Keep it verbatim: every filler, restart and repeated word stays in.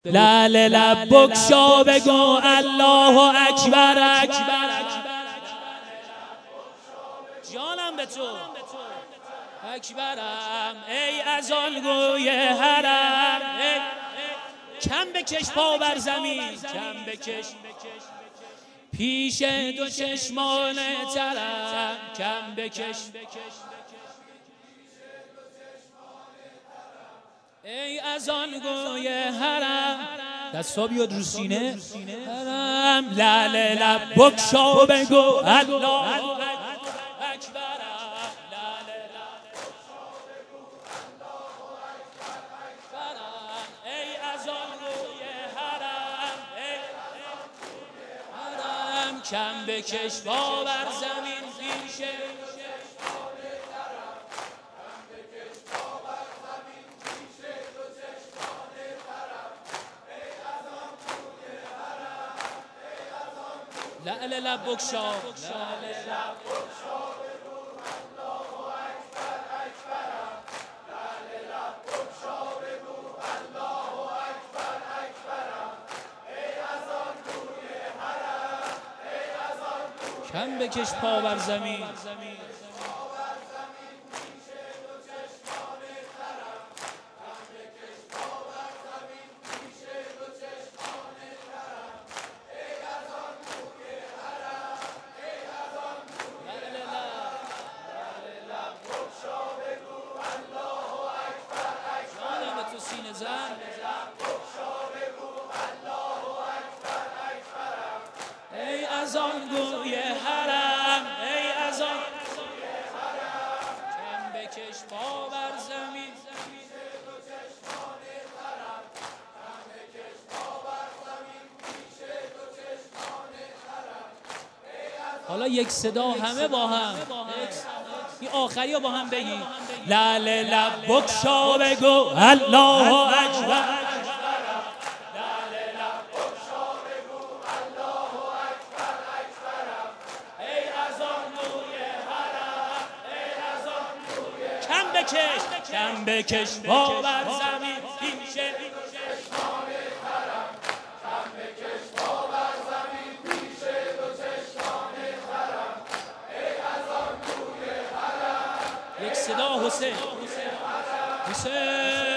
لعل لب بگشا بگو الله اکبر اکبر جانم به تو اکبرم ای از آن گوی حرم کم بکش پا بر زمین کم بکش پیش دو چشمان ترم کم بکش ای از آن گوی حرم دستا بیاد رو سینه حرم لعل لب بگشا بگو الله کم بکش پا بر زمین پیش لعل لب بگشا کم بکش پا بر زمین ای از آن گوی حرم ای از آن کم بکش پا بر زمین حالا یک صدا همه با هم این آخری ها با هم بگی لعل لب بگشا بگو الله اکبر کم بکش پا بر زمین پیش دو چشمان حرم کم بکش پا بر زمین پیش دو چشمان حرم ای از آن گوی حرم یک صدا حسین حسین